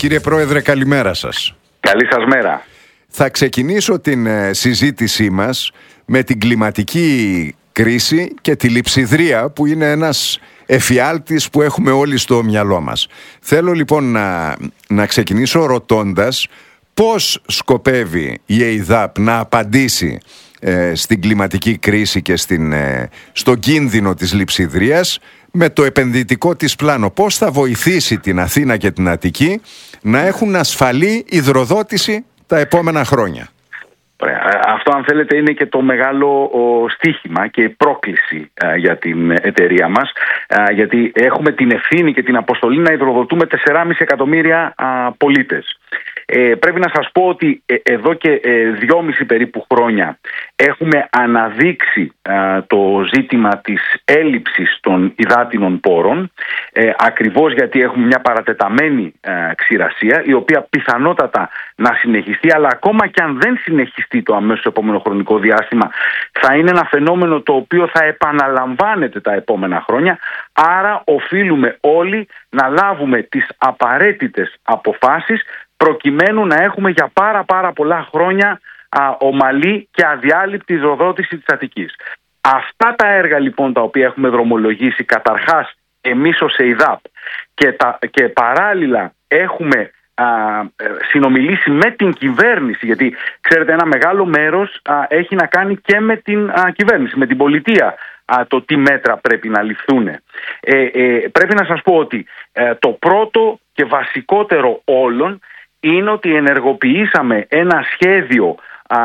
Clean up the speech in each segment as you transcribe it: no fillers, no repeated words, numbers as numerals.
Κύριε Πρόεδρε, καλημέρα σας. Καλή σας μέρα. Θα ξεκινήσω την συζήτησή μας με την κλιματική κρίση και τη λειψιδρία που είναι ένας εφιάλτης που έχουμε όλοι στο μυαλό μας. Θέλω λοιπόν να ξεκινήσω ρωτώντας πώς σκοπεύει η ΕΙΔΑΠ να απαντήσει στην κλιματική κρίση και στον κίνδυνο της λειψιδρίας με το επενδυτικό της πλάνο. Πώς θα βοηθήσει την Αθήνα και την Αττική να έχουν ασφαλή υδροδότηση τα επόμενα χρόνια. Αυτό, αν θέλετε, είναι και το μεγάλο στίχημα και η πρόκληση για την εταιρεία μας, γιατί έχουμε την ευθύνη και την αποστολή να υδροδοτούμε 4,5 εκατομμύρια πολίτες. Πρέπει να σας πω ότι εδώ και 2,5 περίπου χρόνια έχουμε αναδείξει το ζήτημα της έλλειψης των υδάτινων πόρων, ακριβώς γιατί έχουμε μια παρατεταμένη ξηρασία, η οποία πιθανότατα να συνεχιστεί, αλλά ακόμα και αν δεν συνεχιστεί το αμέσως επόμενο χρονικό διάστημα, θα είναι ένα φαινόμενο το οποίο θα επαναλαμβάνεται τα επόμενα χρόνια. Άρα οφείλουμε όλοι να λάβουμε τις απαραίτητες αποφάσεις προκειμένου να έχουμε για πάρα πολλά χρόνια ομαλή και αδιάλειπτη υδροδότηση της Αττικής. Αυτά τα έργα λοιπόν τα οποία έχουμε δρομολογήσει καταρχάς εμείς ως ΕΙΔΑΠ και παράλληλα έχουμε συνομιλήσει με την κυβέρνηση, γιατί ξέρετε ένα μεγάλο μέρος έχει να κάνει και με την κυβέρνηση, με την πολιτεία, το τι μέτρα πρέπει να ληφθούν. Πρέπει να σας πω ότι το πρώτο και βασικότερο όλων είναι ότι ενεργοποιήσαμε ένα σχέδιο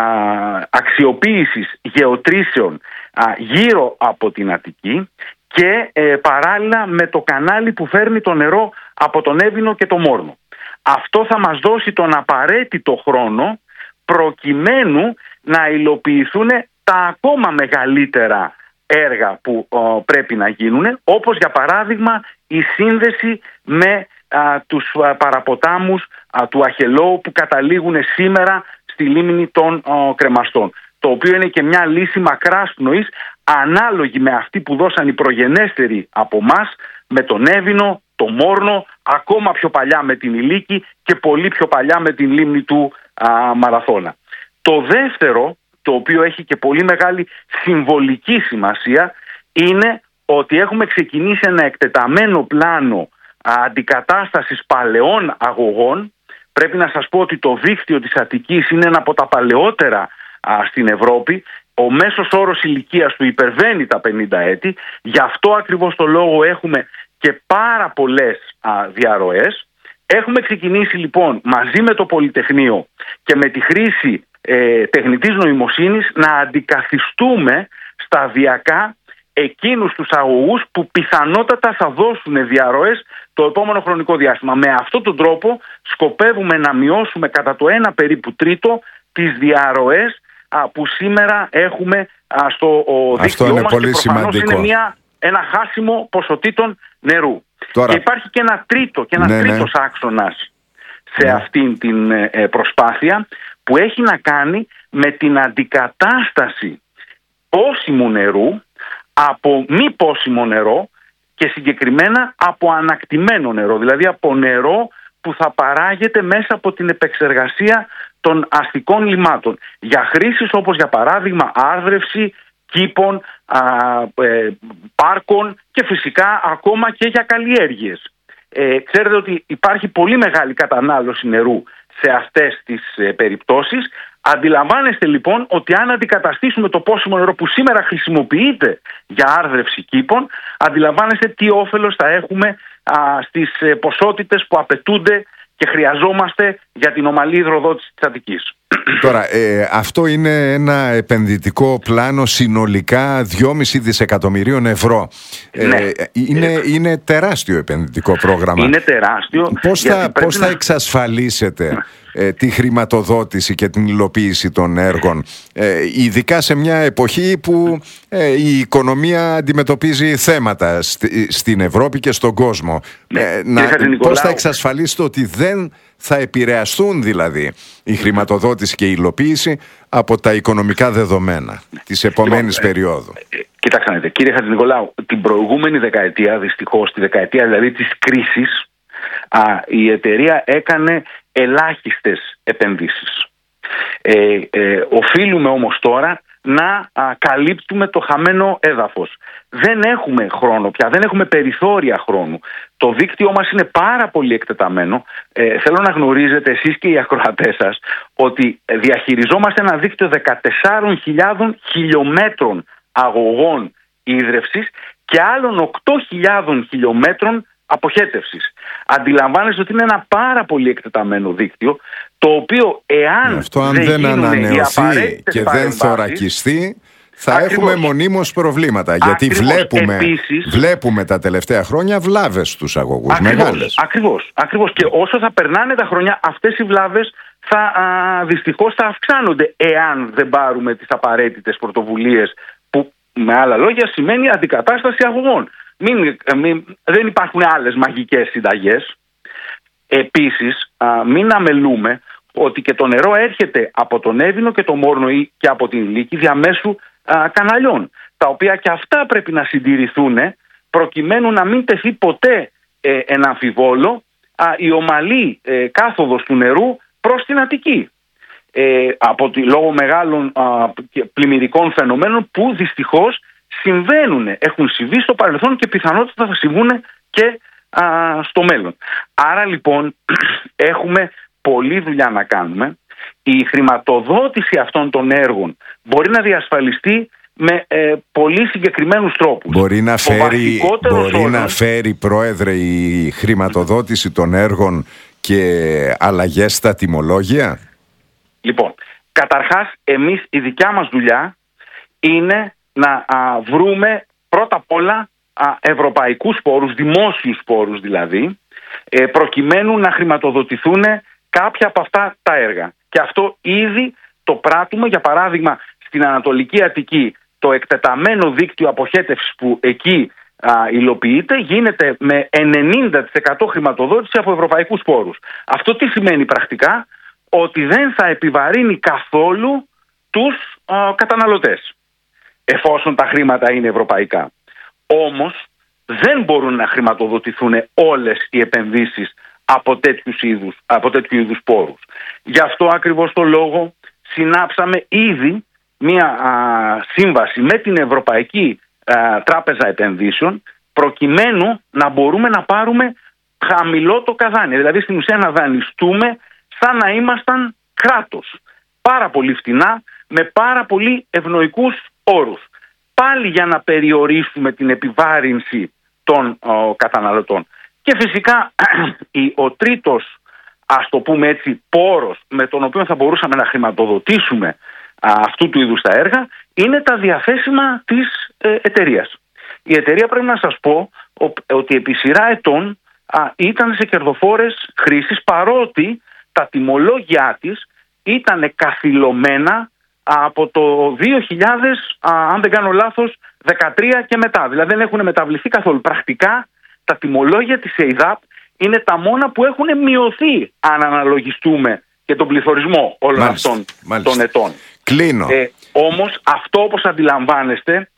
αξιοποίησης γεωτρήσεων γύρω από την Αττική και παράλληλα με το κανάλι που φέρνει το νερό από τον Έβινο και το Μόρνο. Αυτό θα μας δώσει τον απαραίτητο χρόνο προκειμένου να υλοποιηθούν τα ακόμα μεγαλύτερα έργα που πρέπει να γίνουν, όπως για παράδειγμα η σύνδεση με τους παραποτάμους του Αχελώου που καταλήγουν σήμερα στη λίμνη των Κρεμαστών, το οποίο είναι και μια λύση μακράς πνοής ανάλογη με αυτή που δώσαν οι προγενέστεροι από μας με τον Έβινο, το Μόρνο, ακόμα πιο παλιά με την Ηλίκη και πολύ πιο παλιά με την λίμνη του Μαραθώνα. Το δεύτερο, το οποίο έχει και πολύ μεγάλη συμβολική σημασία, είναι ότι έχουμε ξεκινήσει ένα εκτεταμένο πλάνο αντικατάστασης παλαιών αγωγών. Πρέπει να σας πω ότι το δίκτυο της Αττικής είναι ένα από τα παλαιότερα στην Ευρώπη. Ο μέσος όρος ηλικίας του υπερβαίνει τα 50 έτη. Γι' αυτό ακριβώς το λόγο έχουμε και πάρα πολλές διαρροές. Έχουμε ξεκινήσει λοιπόν μαζί με το Πολυτεχνείο και με τη χρήση τεχνητής νοημοσύνης να αντικαθιστούμε σταδιακά εκείνους τους αγωγούς που πιθανότατα θα δώσουν διαρροές το επόμενο χρονικό διάστημα. Με αυτόν τον τρόπο σκοπεύουμε να μειώσουμε κατά το 1 περίπου τρίτο τις διαρροές που σήμερα έχουμε στο δίκτυό μας, πολύ και προφανώς σημαντικό. Είναι ένα χάσιμο ποσοτήτων νερού. Τώρα... Και υπάρχει και ένα τρίτος άξονας σε αυτήν την προσπάθεια που έχει να κάνει με την αντικατάσταση πόσιμου νερού από μη πόσιμο νερό και συγκεκριμένα από ανακτημένο νερό, δηλαδή από νερό που θα παράγεται μέσα από την επεξεργασία των αστικών λιμάτων για χρήσεις όπως για παράδειγμα άρδρευση κήπων, πάρκων και φυσικά ακόμα και για καλλιέργειες. Ξέρετε ότι υπάρχει πολύ μεγάλη κατανάλωση νερού σε αυτές τις περιπτώσεις. Αντιλαμβάνεστε λοιπόν ότι αν αντικαταστήσουμε το πόσιμο νερό που σήμερα χρησιμοποιείται για άρδρευση κήπων, αντιλαμβάνεστε τι όφελος θα έχουμε στις ποσότητες που απαιτούνται και χρειαζόμαστε για την ομαλή υδροδότηση της Αττικής. Τώρα, αυτό είναι ένα επενδυτικό πλάνο συνολικά 2,5 δισεκατομμυρίων ευρώ. Είναι τεράστιο επενδυτικό πρόγραμμα. Είναι τεράστιο. Πώς θα εξασφαλίσετε τη χρηματοδότηση και την υλοποίηση των έργων, ειδικά σε μια εποχή που η οικονομία αντιμετωπίζει θέματα στην Ευρώπη και στον κόσμο? Πώς θα εξασφαλίσετε ότι δεν θα επηρεαστούν δηλαδή η χρηματοδότηση και η υλοποίηση από τα οικονομικά δεδομένα της επομένης περίοδου? Κοιτάξτε, κύριε Χατζηνικολάου, την προηγούμενη δεκαετία, δυστυχώς, τη δεκαετία δηλαδή της κρίσης, η εταιρεία έκανε ελάχιστες επενδύσεις. Οφείλουμε όμως τώρα να καλύπτουμε το χαμένο έδαφος. Δεν έχουμε χρόνο πια, δεν έχουμε περιθώρια χρόνου. Το δίκτυό μας είναι πάρα πολύ εκτεταμένο. Θέλω να γνωρίζετε εσείς και οι ακροατές σας ότι διαχειριζόμαστε ένα δίκτυο 14.000 χιλιόμετρων αγωγών ίδρευσης και άλλων 8.000 χιλιόμετρων αποχέτευσης. Αντιλαμβάνεστε ότι είναι ένα πάρα πολύ εκτεταμένο δίκτυο, το οποίο εάν δεν ανανεωθεί και δεν θωρακιστεί, θα έχουμε μονίμως προβλήματα. Γιατί βλέπουμε τα τελευταία χρόνια βλάβες στους αγωγούς μεγάλες. Ακριβώς. Και όσο θα περνάνε τα χρόνια, αυτές οι βλάβες δυστυχώς θα αυξάνονται εάν δεν πάρουμε τις απαραίτητες πρωτοβουλίες, που με άλλα λόγια σημαίνει αντικατάσταση αγωγών. Δεν υπάρχουν άλλες μαγικές συνταγές. Επίσης, μην αμελούμε ότι και το νερό έρχεται από τον Εύινο και το Μόρνο ή και από την Λύκη διαμέσου καναλιών, τα οποία και αυτά πρέπει να συντηρηθούν προκειμένου να μην τεθεί ποτέ εν αμφιβόλο η ομαλή κάθοδος του νερού προς την Αττική, λόγω μεγάλων πλημμυρικών φαινομένων που δυστυχώς έχουν συμβεί στο παρελθόν και πιθανότητα θα συμβούν και στο μέλλον. Άρα λοιπόν έχουμε πολλή δουλειά να κάνουμε. Η χρηματοδότηση αυτών των έργων μπορεί να διασφαλιστεί με πολύ συγκεκριμένους τρόπους. Μπορεί να φέρει, Πρόεδρε, η χρηματοδότηση των έργων και αλλαγές στα τιμολόγια? Λοιπόν, καταρχάς η δικιά μας δουλειά είναι να βρούμε πρώτα απ' όλα ευρωπαϊκούς πόρους, δημόσιους πόρους δηλαδή, προκειμένου να χρηματοδοτηθούν κάποια από αυτά τα έργα. Και αυτό ήδη το πράττουμε. Για παράδειγμα, στην Ανατολική Αττική το εκτεταμένο δίκτυο αποχέτευσης που εκεί υλοποιείται γίνεται με 90% χρηματοδότηση από ευρωπαϊκούς πόρους. Αυτό τι σημαίνει πρακτικά? Ότι δεν θα επιβαρύνει καθόλου τους καταναλωτές, εφόσον τα χρήματα είναι ευρωπαϊκά. Όμως δεν μπορούν να χρηματοδοτηθούν όλες οι επενδύσεις από τέτοιου είδους πόρους. Γι' αυτό ακριβώς το λόγο συνάψαμε ήδη μία σύμβαση με την Ευρωπαϊκή Τράπεζα Επενδύσεων, προκειμένου να μπορούμε να πάρουμε χαμηλό το καδάνι. Δηλαδή στην ουσία να δανειστούμε σαν να ήμασταν κράτος. Πάρα πολύ φτηνά, με πάρα πολύ ευνοϊκούς όρους. Πάλι για να περιορίσουμε την επιβάρυνση των καταναλωτών. Και φυσικά ο τρίτος, ας το πούμε έτσι, πόρος με τον οποίο θα μπορούσαμε να χρηματοδοτήσουμε αυτού του είδους τα έργα είναι τα διαθέσιμα της εταιρείας. Η εταιρεία, πρέπει να σας πω ότι επί σειρά ετών ήταν σε κερδοφόρες χρήσεις, παρότι τα τιμολόγια της ήταν καθυλωμένα από το 2000, αν δεν κάνω λάθος, 13 και μετά. Δηλαδή δεν έχουν μεταβληθεί καθόλου. Πρακτικά τα τιμολόγια της ΕΙΔΑΠ είναι τα μόνα που έχουν μειωθεί, αν αναλογιστούμε και τον πληθωρισμό όλων αυτών των ετών. Κλείνω. Όμως αυτό, όπως αντιλαμβάνεστε,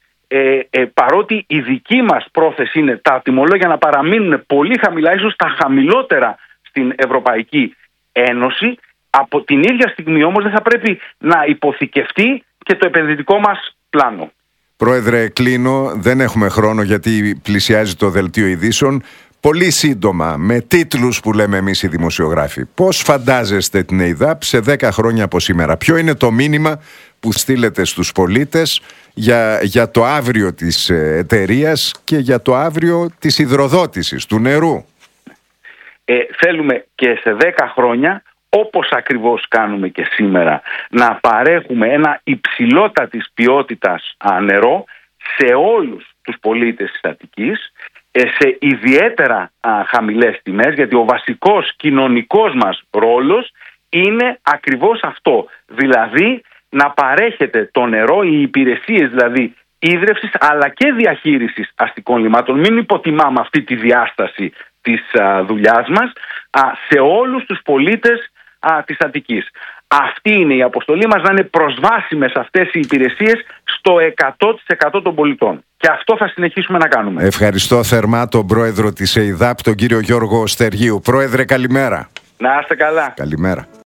παρότι η δική μας πρόθεση είναι τα τιμολόγια να παραμείνουν πολύ χαμηλά, ίσως τα χαμηλότερα στην Ευρωπαϊκή Ένωση, από την ίδια στιγμή όμως δεν θα πρέπει να υποθηκευτεί και το επενδυτικό μας πλάνο. Πρόεδρε, κλείνω. Δεν έχουμε χρόνο γιατί πλησιάζει το δελτίο ειδήσεων. Πολύ σύντομα, με τίτλους που λέμε εμείς οι δημοσιογράφοι. Πώς φαντάζεστε την ΕΙΔΑΠ σε 10 χρόνια από σήμερα? Ποιο είναι το μήνυμα που στείλετε στους πολίτες για το αύριο της εταιρείας και για το αύριο της υδροδότησης, του νερού? Θέλουμε και σε 10 χρόνια, όπως ακριβώς κάνουμε και σήμερα, να παρέχουμε ένα υψηλότατης ποιότητας νερό σε όλους τους πολίτες της Αττικής, σε ιδιαίτερα χαμηλές τιμές, γιατί ο βασικός κοινωνικός μας ρόλος είναι ακριβώς αυτό. Δηλαδή να παρέχεται το νερό, οι υπηρεσίες δηλαδή ίδρευσης αλλά και διαχείρισης αστικών λιμάτων. Μην υποτιμάμε αυτή τη διάσταση της δουλειάς μας, σε όλους τους πολίτες της Αττικής. Αυτή είναι η αποστολή μας, να είναι προσβάσιμες αυτές οι υπηρεσίες στο 100% των πολιτών. Και αυτό θα συνεχίσουμε να κάνουμε. Ευχαριστώ θερμά τον πρόεδρο της ΕΙΔΑΠ, τον κύριο Γιώργο Στεργίου. Πρόεδρε, καλημέρα. Να είστε καλά. Καλημέρα.